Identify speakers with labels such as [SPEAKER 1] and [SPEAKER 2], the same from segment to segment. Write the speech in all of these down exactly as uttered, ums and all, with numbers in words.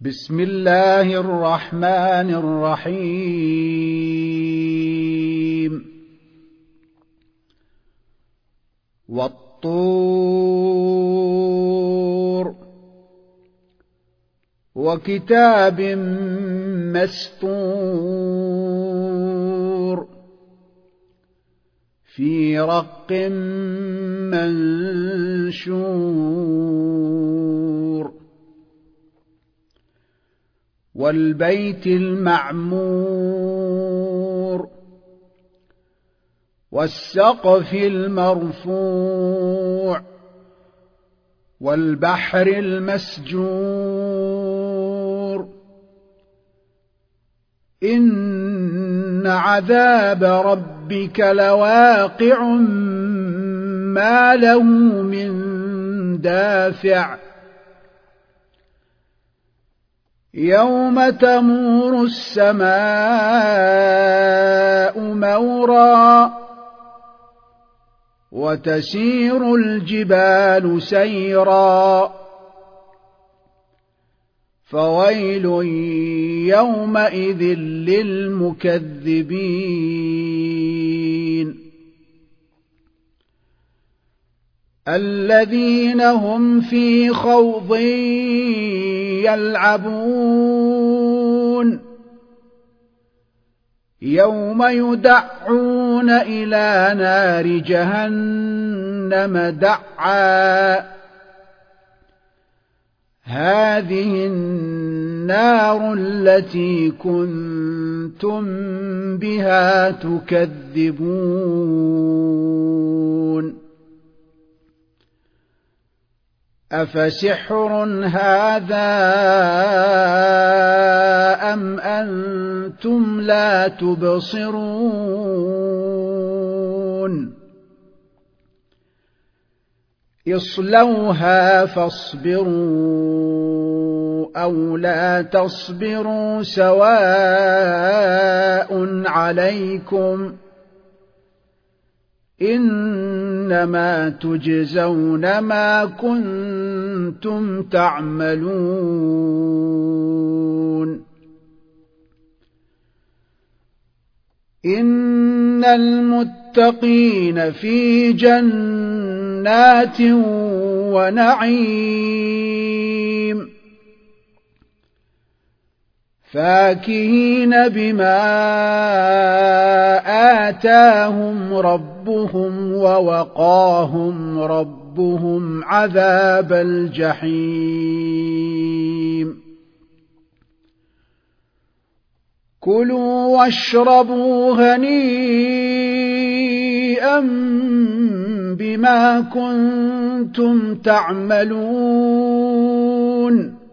[SPEAKER 1] بسم الله الرحمن الرحيم والطور وكتاب مسطور في رق منشور والبيت المعمور والسقف المرفوع والبحر المسجور إن عذاب ربك لواقع ما له من دافع يوم تمور السماء مورا وتسير الجبال سيرا فويل يومئذ للمكذبين الذين هم في خوض يلعبون يوم يدعون إلى نار جهنم دعا هذه النار التي كنتم بها تكذبون أفسحر هذا أم أنتم لا تبصرون اصلوها فاصبروا أو لا تصبروا سواء عليكم إنما تجزون ما كنتم تعملون إن المتقين في جنات ونعيم فاكهين بما آتاهم ربهم ووقاهم ربهم عذاب الجحيم كلوا واشربوا هنيئا بما كنتم تعملون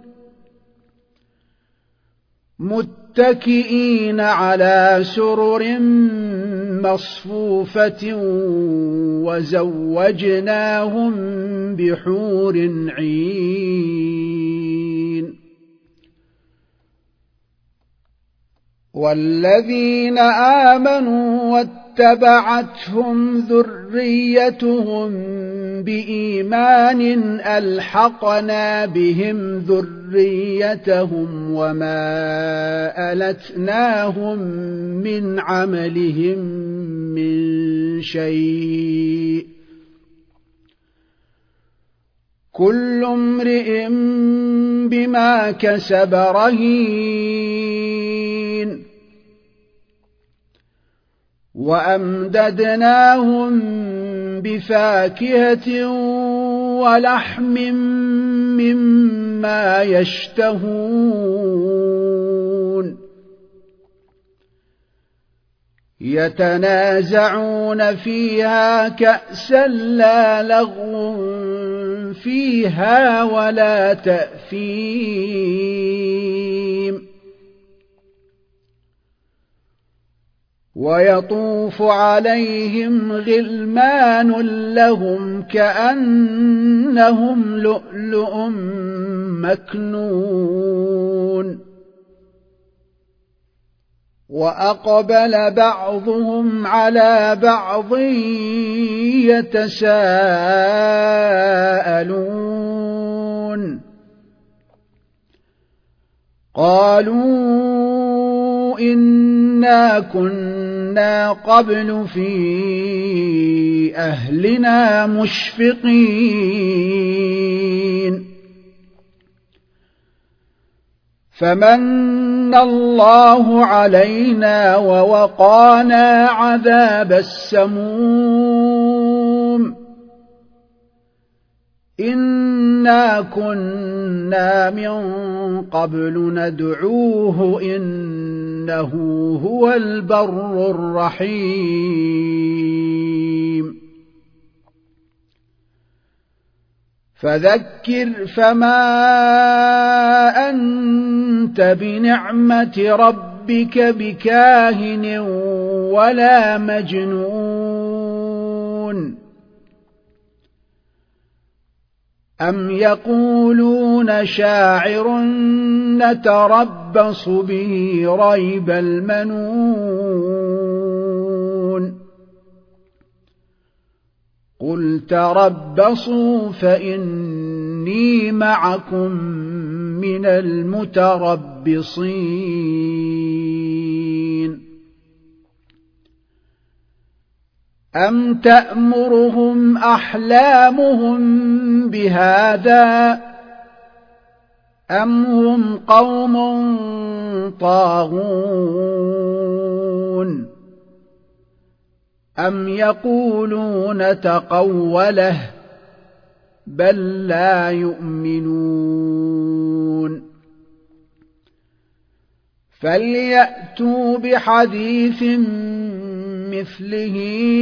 [SPEAKER 1] متكئين على سرر مصفوفة وزوجناهم بحور عين والذين آمنوا واتبعتهم ذريتهم بإيمان ألحقنا بهم ذريتهم وما ألتناهم من عملهم من شيء كل امرئ بما كسب رهين وأمددناهم بفاكهة ولحم مما يشتهون يتنازعون فيها كأسا لا لغو فيها ولا تأثيم ويطوف عليهم غلمان لهم كأنهم لؤلؤ مكنون وأقبل بعضهم على بعض يتساءلون قالوا إنا كنا قبل في أهلنا مشفقين فمن الله علينا ووقانا عذاب السموم إنا كنا من قبل ندعوه إنه هو البر الرحيم فذكر فما أنت بنعمة ربك بكاهن ولا مجنون أم يقولون شاعر نتربص به ريب المنون قل تربصوا فإني معكم من المتربصين أم تأمرهم أحلامهم بهذا أم هم قوم طاغون أم يقولون تقوله بل لا يؤمنون فليأتوا بحديث مثله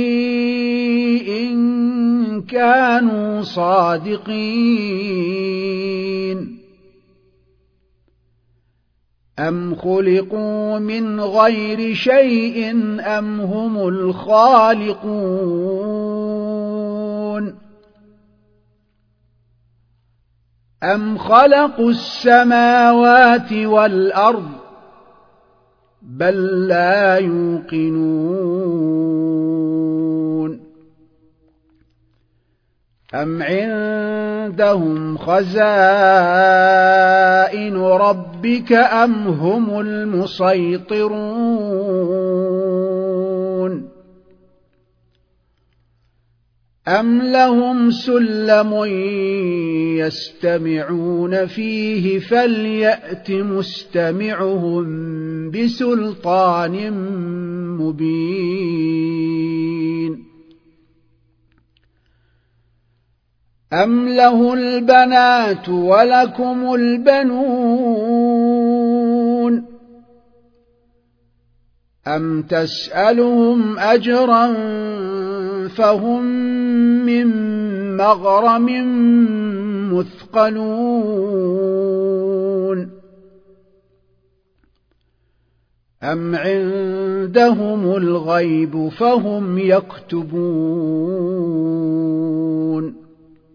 [SPEAKER 1] إن كانوا صادقين أم خلقوا من غير شيء أم هم الخالقون أم خلقوا السماوات والأرض بل لا يوقنون أم عندهم خزائن ربك أم هم المسيطرون أم لهم سلم يستمعون فيه فليأت مستمعهم بسلطان مبين أم له البنات ولكم البنون أم تسألهم أجرا فهم من مغرم مثقلون أم عندهم الغيب فهم يكتبون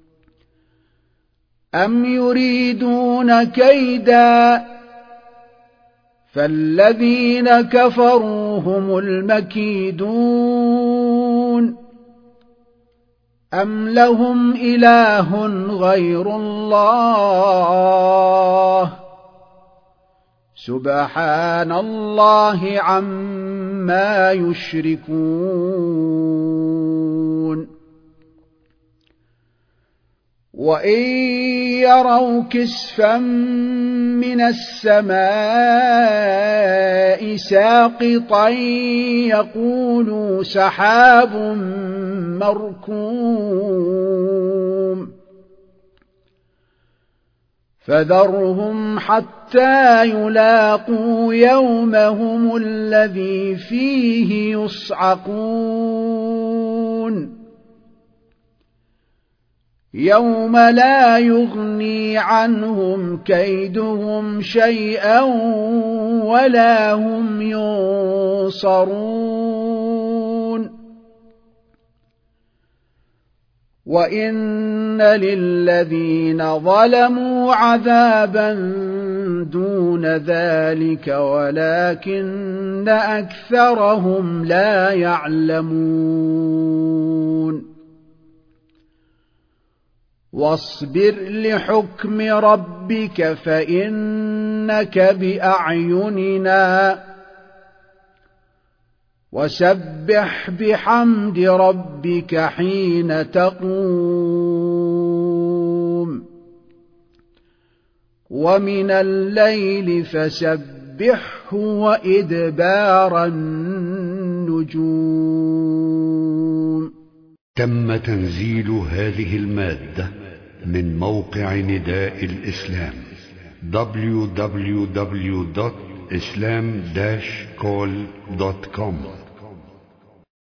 [SPEAKER 1] أم يريدون كيدا فالذين كفروا هم المكيدون أم لهم إله غير الله سبحان الله عما يشركون وإن يروا كسفا من السماء ساقطا يقولوا سحاب مركوم فذرهم حتى يلاقوا يومهم الذي فيه يصعقون يوم لا يغني عنهم كيدهم شيئا ولا هم ينصرون وإن للذين ظلموا عذابا دون ذلك ولكن أكثرهم لا يعلمون واصبر لحكم ربك فإنك بأعيننا وسبح بحمد ربك حين تقوم ومن الليل فسبحه وإدبار النجوم.
[SPEAKER 2] تم تنزيل هذه المادة من موقع نداء الإسلام دبليو دبليو دبليو دوت إسلام داش كول دوت كوم.